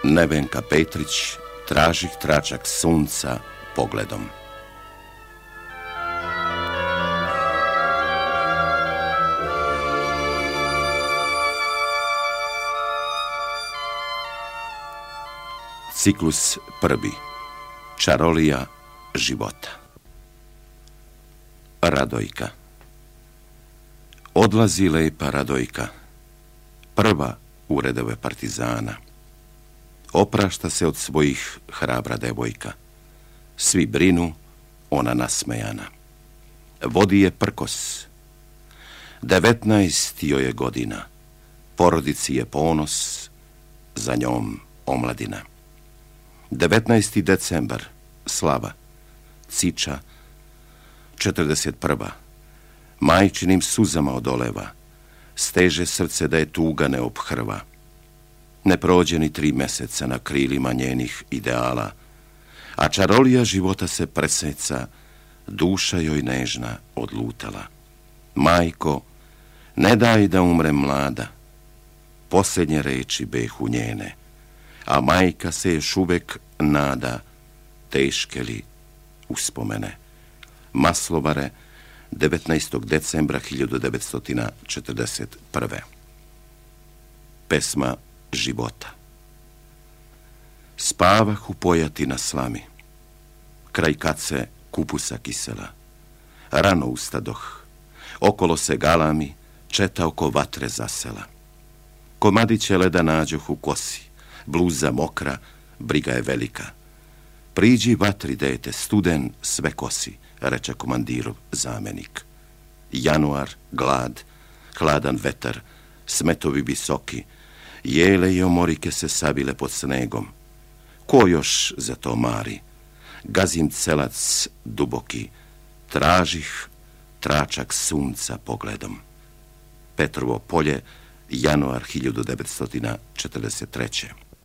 Nevenka Petrić, tražih tračak sunca pogledom. Ciklus prvi. Čarolija života. Radojka. Odlazi lepa Radojka, prva u redove partizana. Oprašta se od svojih hrabra devojka. Svi brinu, ona nasmejana. Vodi je prkos. 19 joj je godina. Porodici je ponos, za njom omladina. 19. decembar, slava, ciča, 41. Majčinim suzama odoleva, steže srce da je tuga ne ophrva. Ne prođe ni 3 meseca na krilima njenih ideala, a čarolija života se preseca, duša joj nežna odlutala. Majko, ne daj da umrem mlada, posljednje reči behu njene, a majka se još uvek nada, teške li uspomene. Maslovare, 19. decembra 1941. Pesma života. Spavah u pojati na slami, kraj kace kupusa kisela. Rano ustadoh, okolo se galami, četa oko vatre zasela. Komadiće leda nađoh u kosi, bluza mokra, briga je velika. Priđi vatri, dete, studen sve kosi, reče komandirov zamenik. Januar, glad, hladan vetar, smetovi visoki, jele i omorike se sabile pod snegom. Ko još za to mari? Gazim celac duboki, tražih tračak sunca pogledom. Petrovo polje, januar 1943.